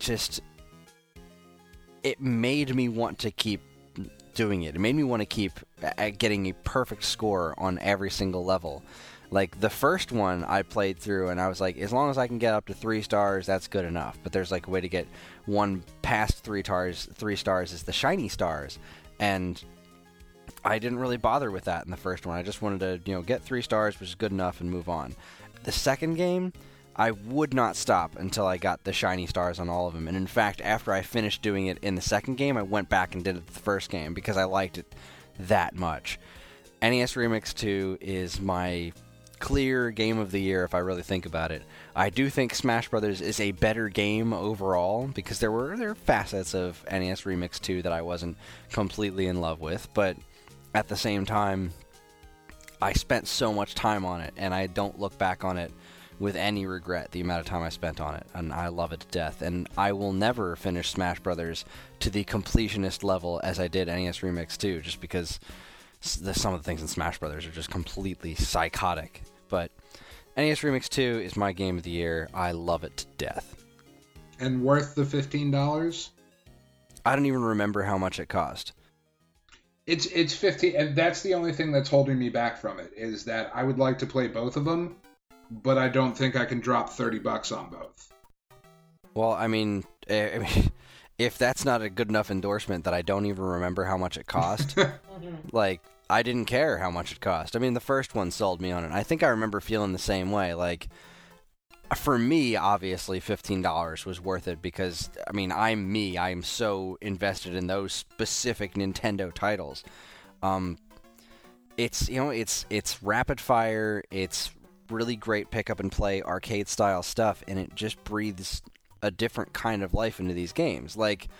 it made me want to keep doing it. It made me want to keep getting a perfect score on every single level. The first one I played through, and I was like, as long as I can get up to 3 stars, that's good enough. But there's a way to get one past 3 stars is the shiny stars. And I didn't really bother with that in the first one. I just wanted to, get 3 stars, which is good enough, and move on. The second game, I would not stop until I got the shiny stars on all of them. And in fact, after I finished doing it in the second game, I went back and did it the first game because I liked it that much. NES Remix 2 is my clear game of the year if I really think about it. I do think Smash Brothers is a better game overall because there are facets of NES Remix 2 that I wasn't completely in love with, but at the same time, I spent so much time on it, and I don't look back on it with any regret the amount of time I spent on it, and I love it to death. And I will never finish Smash Brothers to the completionist level as I did NES Remix 2, just because some of the things in Smash Brothers are just completely psychotic. But NES Remix 2 is my game of the year. I love it to death. And worth the $15? I don't even remember how much it cost. It's $15, and that's the only thing that's holding me back from it, is that I would like to play both of them, but I don't think I can drop $30 on both. Well, I mean, if that's not a good enough endorsement that I don't even remember how much it cost, I didn't care how much it cost. I mean, the first one sold me on it. I think I remember feeling the same way. For me, obviously, $15 was worth it because, I mean, I'm me. I'm so invested in those specific Nintendo titles. It's rapid fire. It's really great pick up and play arcade style stuff, and it just breathes a different kind of life into these games.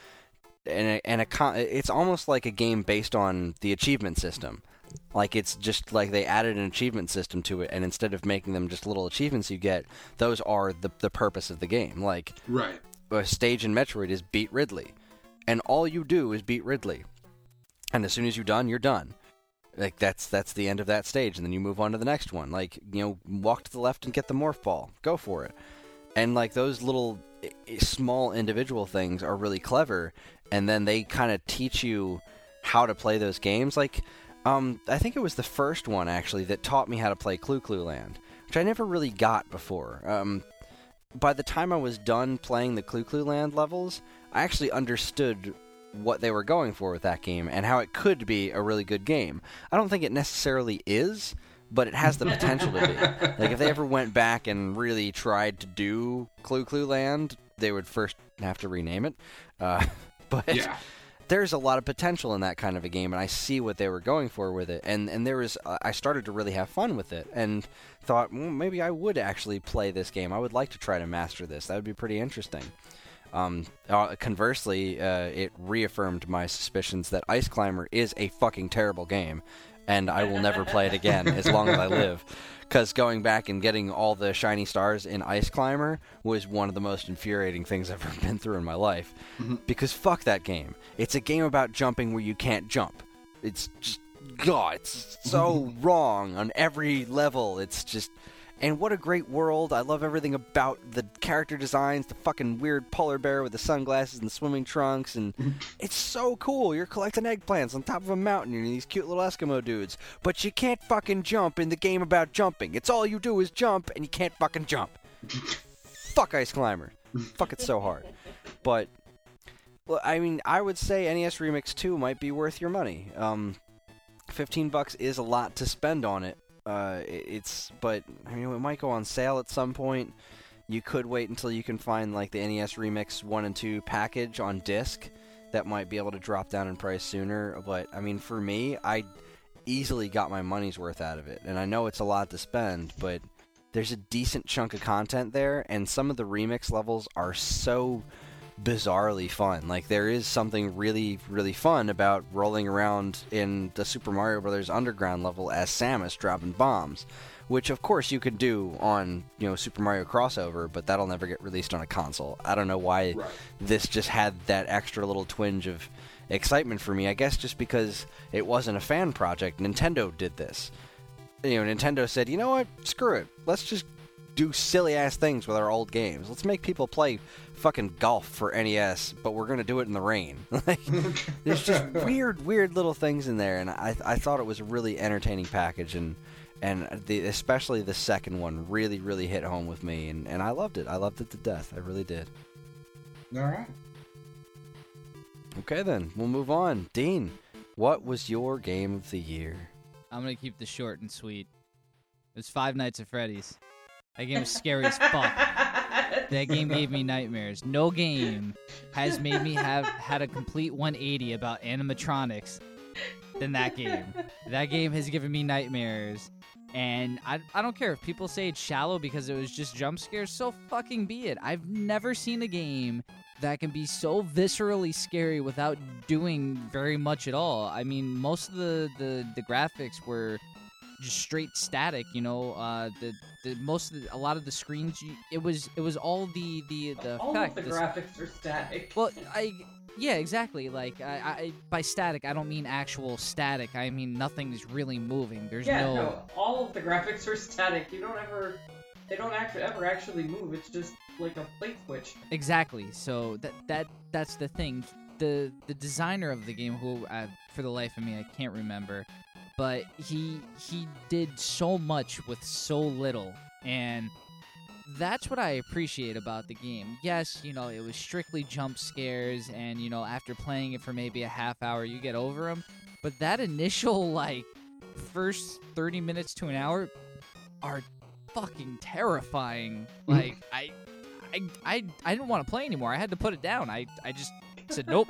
It's almost like a game based on the achievement system. It's just they added an achievement system to it, and instead of making them just little achievements you get, those are the purpose of the game. Right. A stage in Metroid is beat Ridley, and all you do is beat Ridley. And as soon as you're done, you're done. That's the end of that stage, and then you move on to the next one. Walk to the left and get the morph ball. Go for it. And those little small individual things are really clever, and then they kind of teach you how to play those games. I think it was the first one, actually, that taught me how to play Clu Clu Land, which I never really got before. By the time I was done playing the Clu Clu Land levels, I actually understood what they were going for with that game and how it could be a really good game. I don't think it necessarily is, but it has the potential to be. If they ever went back and really tried to do Clu Clu Land, they would first have to rename it. But yeah. There's a lot of potential in that kind of a game, and I see what they were going for with it. And there was, I started to really have fun with it, and thought, well, maybe I would actually play this game. I would like to try to master this. That would be pretty interesting. Conversely, it reaffirmed my suspicions that Ice Climber is a fucking terrible game, and I will never play it again as long as I live. Because going back and getting all the shiny stars in Ice Climber was one of the most infuriating things I've ever been through in my life. Mm-hmm. Because fuck that game. It's a game about jumping where you can't jump. It's just God, it's so wrong on every level. It's just... And what a great world. I love everything about the character designs, the fucking weird polar bear with the sunglasses and the swimming trunks, and it's so cool. You're collecting eggplants on top of a mountain, and these cute little Eskimo dudes. But you can't fucking jump in the game about jumping. It's all you do is jump, and you can't fucking jump. Fuck Ice Climber. Fuck, it's so hard. But, well, I mean, I would say NES Remix 2 might be worth your money. $15 is a lot to spend on it. But I mean, it might go on sale at some point. You could wait until you can find like the NES Remix 1 and 2 package on disc. That might be able to drop down in price sooner. But I mean, for me, I easily got my money's worth out of it. And I know it's a lot to spend, but there's a decent chunk of content there, and some of the remix levels are so bizarrely fun. Like, there is something really, really fun about rolling around in the Super Mario Bros. Underground level as Samus dropping bombs, which of course you could do on, Super Mario Crossover, but that'll never get released on a console. I don't know why this just had that extra little twinge of excitement for me. I guess just because it wasn't a fan project. Nintendo did this. Nintendo said, you know what? Screw it. Let's just do silly-ass things with our old games. Let's make people play fucking golf for NES, but we're going to do it in the rain. There's just weird little things in there, and I thought it was a really entertaining package, and especially the second one really, really hit home with me, and I loved it. I loved it to death. I really did. All right. Okay, then. We'll move on. Dean, what was your game of the year? I'm going to keep this short and sweet. It was Five Nights at Freddy's. That game was scary as fuck. That game gave me nightmares. No game has made me had a complete 180 about animatronics than that game. That game has given me nightmares. And I don't care if people say it's shallow because it was just jump scares, so fucking be it. I've never seen a game that can be so viscerally scary without doing very much at all. I mean, most of the graphics were just straight static, a lot of the screens, it was all the all effect. Of the graphics are static. Well, yeah, exactly. Like, I by static, I don't mean actual static. I mean nothing's really moving. There's no, all of the graphics are static. They don't ever actually move. It's just like a plate switch. Exactly. So that's the thing. The designer of the game, who for the life of me I can't remember, but he did so much with so little, and that's what I appreciate about the game. Yes, it was strictly jump scares, and after playing it for maybe a half hour, you get over them. But that initial first 30 minutes to an hour are fucking terrifying. Like I didn't want to play anymore. I had to put it down. I just said nope,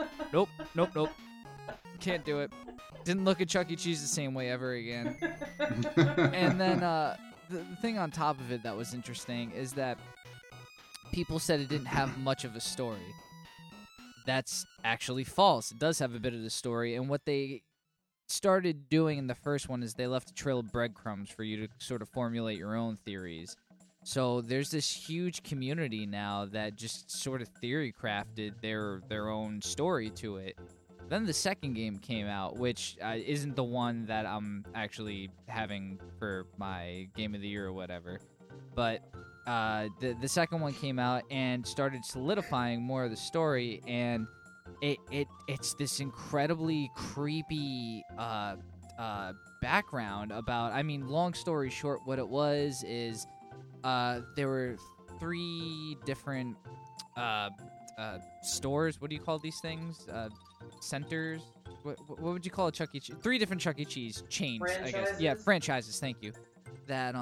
can't do it. Didn't look at Chuck E. Cheese the same way ever again. And then the thing on top of it that was interesting is that people said it didn't have much of a story. That's actually false. It does have a bit of the story, and what they started doing in the first one is they left a trail of breadcrumbs for you to sort of formulate your own theories. So there's this huge community now that just sort of theory crafted their own story to it. Then the second game came out, which isn't the one that I'm actually having for my game of the year or whatever. But the second one came out and started solidifying more of the story, and it's this incredibly creepy background about. I mean, long story short, what it was is there were 3 different stores. What do you call these things? Centers. What would you call a Chuck E. Cheese? 3 different Chuck E. Cheese chains, franchises? I guess. Yeah, franchises. Thank you. That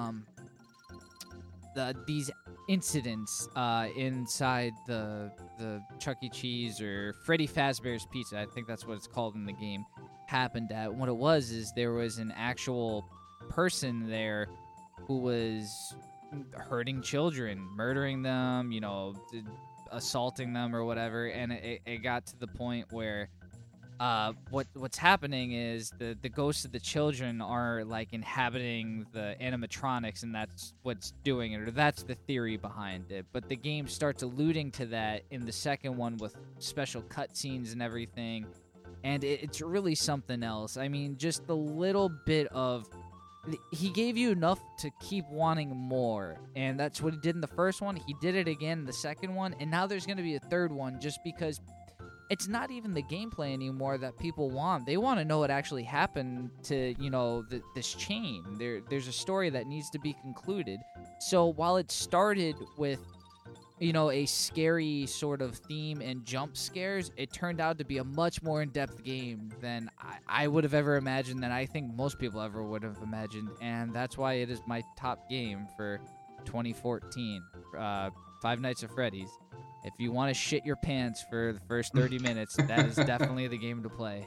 these incidents inside the Chuck E. Cheese or Freddy Fazbear's Pizza, I think that's what it's called in the game, happened at. What it was is there was an actual person there who was hurting children, murdering them, assaulting them or whatever, and it got to the point where what's happening is the ghosts of the children are inhabiting the animatronics, and that's what's doing it, or that's the theory behind it. But the game starts alluding to that in the second one with special cutscenes and everything, and it's really something else. I mean, just the little bit of... He gave you enough to keep wanting more, and that's what he did in the first one. He did it again in the second one, and now there's going to be a third one just because it's not even the gameplay anymore that people want. They want to know what actually happened to, this chain. There's a story that needs to be concluded. So while it started with, a scary sort of theme and jump scares, it turned out to be a much more in-depth game than I would have ever imagined, than I think most people ever would have imagined, and that's why it is my top game for 2014, Five Nights at Freddy's. If you want to shit your pants for the first 30 minutes, that is definitely the game to play.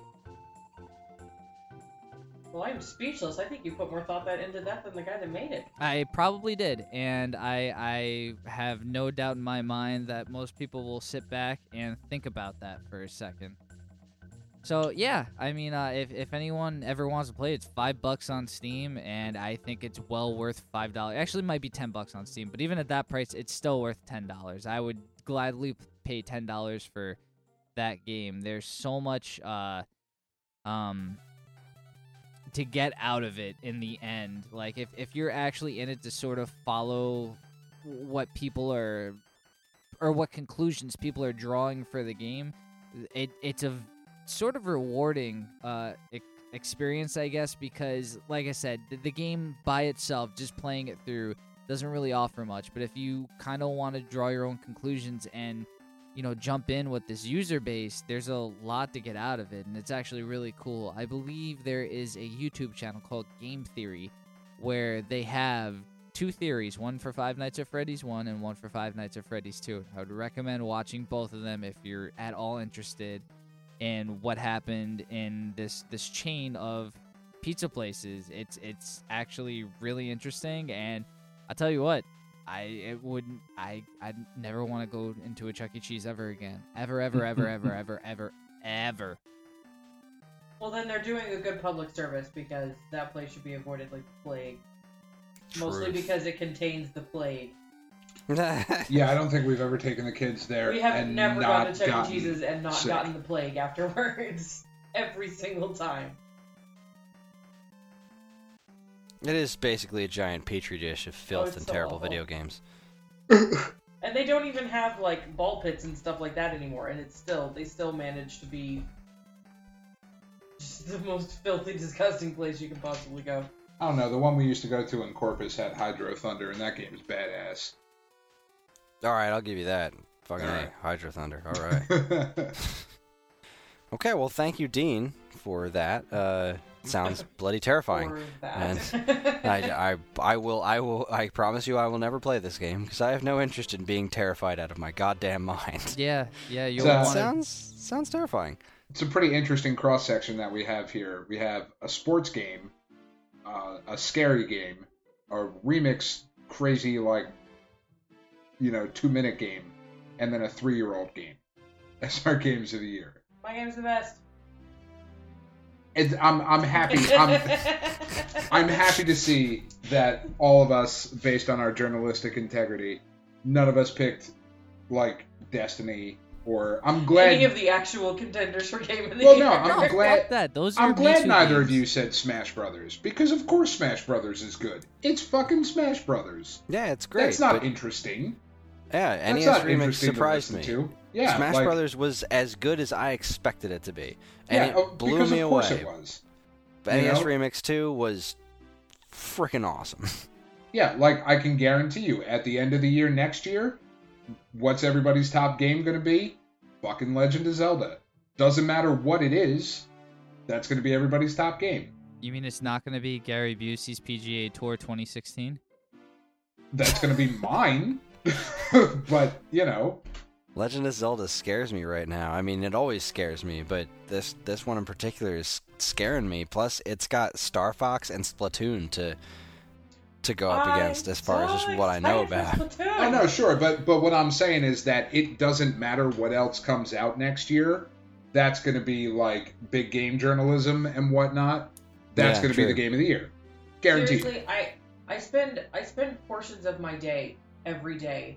Well, I'm speechless. I think you put more thought into that than the guy that made it. I probably did, and I have no doubt in my mind that most people will sit back and think about that for a second. So, yeah, I mean, if anyone ever wants to play it, it's $5 on Steam, and I think it's well worth $5. Actually, it might be $10 on Steam, but even at that price, it's still worth $10. I would gladly pay $10 for that game. There's so much to get out of it in the end. Like, if you're actually in it to sort of follow what people are, or what conclusions people are drawing for the game, it's a sort of rewarding experience, I guess, because, like I said, the game by itself, just playing it through, doesn't really offer much. But if you kind of want to draw your own conclusions and jump in with this user base, there's a lot to get out of it, and it's actually really cool. I believe there is a YouTube channel called Game Theory where they have two theories, one for Five Nights at Freddy's 1 and one for Five Nights at Freddy's 2. I would recommend watching both of them if you're at all interested in what happened in this chain of pizza places. It's actually really interesting, and I'll tell you what, I'd never want to go into a Chuck E. Cheese ever again. Ever. Well, then they're doing a good public service, because that place should be avoided like the plague. Mostly because it contains the plague. Yeah, I don't think we've ever taken the kids there. We have and never gone to Chuck E. Cheese's Cheese's and not sick. gotten the plague afterwards. Every single time. It is basically a giant petri dish of filth it's and so terrible awful. video games. And they don't even have like ball pits and stuff like that anymore, and they still manage to be just the most filthy, disgusting place you can possibly go. I don't know, the one we used to go to in Corpus had Hydro Thunder, and that game is badass. Alright, I'll give you that. Fucking All right. Hydro Thunder. Alright. Okay, well, thank you, Dean, for that. Sounds bloody terrifying. Or And that. I promise you I will never play this game, because I have no interest in being terrified out of my goddamn mind. Yeah, you'll So- want to... Sounds terrifying. It's a pretty interesting cross-section that we have here. We have a sports game, a scary game, a remix crazy, 2-minute game, and then a 3-year-old game as our games of the year. My game's the best. I'm happy. I'm happy to see that all of us, based on our journalistic integrity, none of us picked Destiny, or I'm glad. Any of the actual contenders for Game of the Well, Year. no, I'm glad. Fuck that. Those are I'm glad Me Too neither games. of you said Smash Brothers, because of course Smash Brothers is good. It's fucking Smash Brothers. Yeah, it's great. That's not but, interesting. yeah, That's NES not Remix interesting to surprised listen me. to. Yeah, Smash Brothers was as good as I expected it to be, and it blew because me of course away. it was. But You NES know? Remix 2 was freaking awesome. Yeah, I can guarantee you, at the end of the year next year, what's everybody's top game going to be? Fucking Legend of Zelda. Doesn't matter what it is, that's going to be everybody's top game. You mean it's not going to be Gary Busey's PGA Tour 2016? That's going to be mine. But, Legend of Zelda scares me right now. I mean, it always scares me, but this one in particular is scaring me. Plus, it's got Star Fox and Splatoon to go up against as far as just what I know about. Oh, no, sure. But what I'm saying is that it doesn't matter what else comes out next year. That's going to be big game journalism and whatnot. That's Yeah, going to be true. the game of the year. Guaranteed. Seriously, I spend portions of my day every day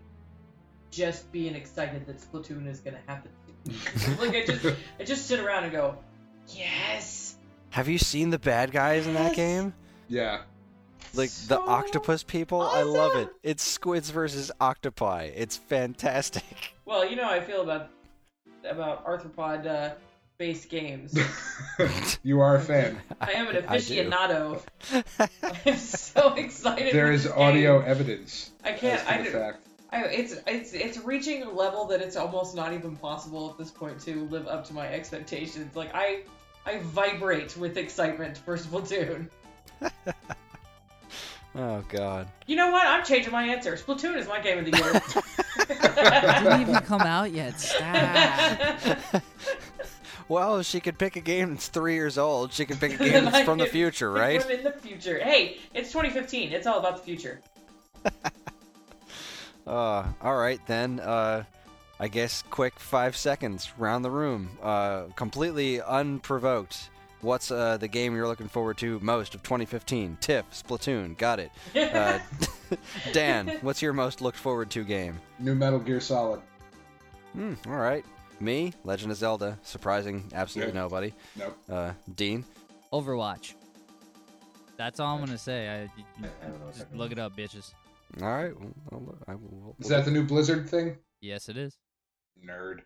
just being excited that Splatoon is gonna happen. I just sit around and go, Yes. Have you seen the bad guys in that Yes. game? Yeah. Like So the octopus people? I love it. awesome. It's squids versus octopi. It's fantastic. Well, you know how I feel about arthropod based games. You are a fan. I am an I do. aficionado. I'm so excited. There for is this audio game. evidence. I can't. as to the fact. It's reaching a level that it's almost not even possible at this point to live up to my expectations. Like I vibrate with excitement for Splatoon. Oh god. You know what? I'm changing my answer. Splatoon is my game of the year. It didn't even come out yet. Stop. Well, she could pick a game that's 3 years old. She could pick a game that's from the future, right? From in the future. Hey, it's 2015. It's all about the future. All right then. I guess quick 5 seconds round the room. Completely unprovoked. What's the game you're looking forward to most of 2015? Tiff, Splatoon, got it. Dan, what's your most looked forward to game? New Metal Gear Solid. All right. Me, Legend of Zelda. Surprising absolutely Good. nobody. Nope. Dean. Overwatch. That's all I'm gonna say. I don't know what Just that look means. it up, bitches. All right. Well, we'll Is that the new Blizzard thing? Yes, it is. Nerd.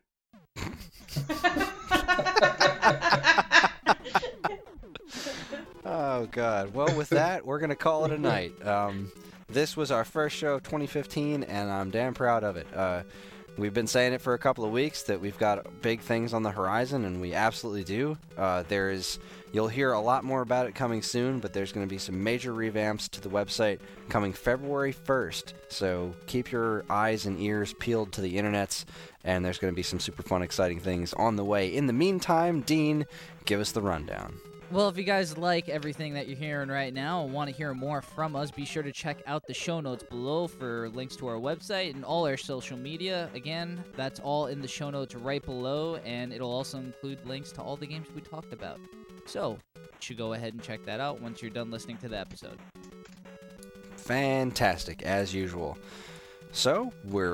Oh god. Well, with that, we're gonna call it a night. This was our first show of 2015, and I'm damn proud of it. We've been saying it for a couple of weeks that we've got big things on the horizon, and we absolutely do. You'll hear a lot more about it coming soon, but there's going to be some major revamps to the website coming February 1st. So keep your eyes and ears peeled to the internets, and there's going to be some super fun, exciting things on the way. In the meantime, Dean, give us the rundown. Well, if you guys like everything that you're hearing right now and want to hear more from us, be sure to check out the show notes below for links to our website and all our social media. Again, that's all in the show notes right below, and it'll also include links to all the games we talked about. So, you should go ahead and check that out once you're done listening to the episode. Fantastic, as usual. So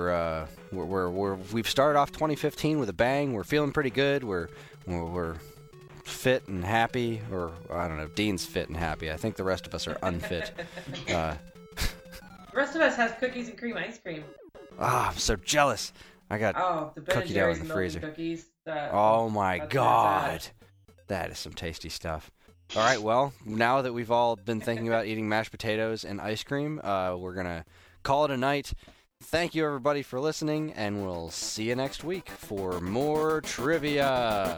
we've started off 2015 with a bang. We're feeling pretty good. We're fit and happy, or I don't know. Dean's fit and happy. I think the rest of us are unfit. The rest of us has cookies and cream ice cream. I'm so jealous. I got. Oh, the Ben and cookie dough in Jerry's the milk freezer. cookies. Oh my that's god, that is some tasty stuff. All right, well, now that we've all been thinking about eating mashed potatoes and ice cream, we're gonna call it a night. Thank you everybody for listening, and we'll see you next week for more trivia.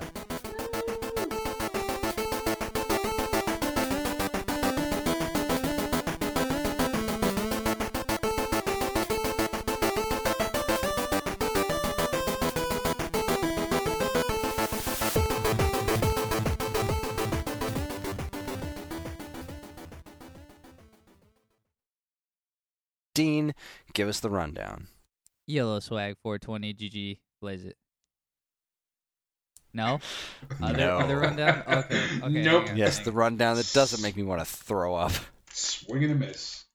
Dean, give us the rundown. Yellow swag 420 GG blaze it. No? Other rundown? Okay. Nope. hang on, Yes, hang the on. rundown that doesn't make me want to throw up. Swing and a miss.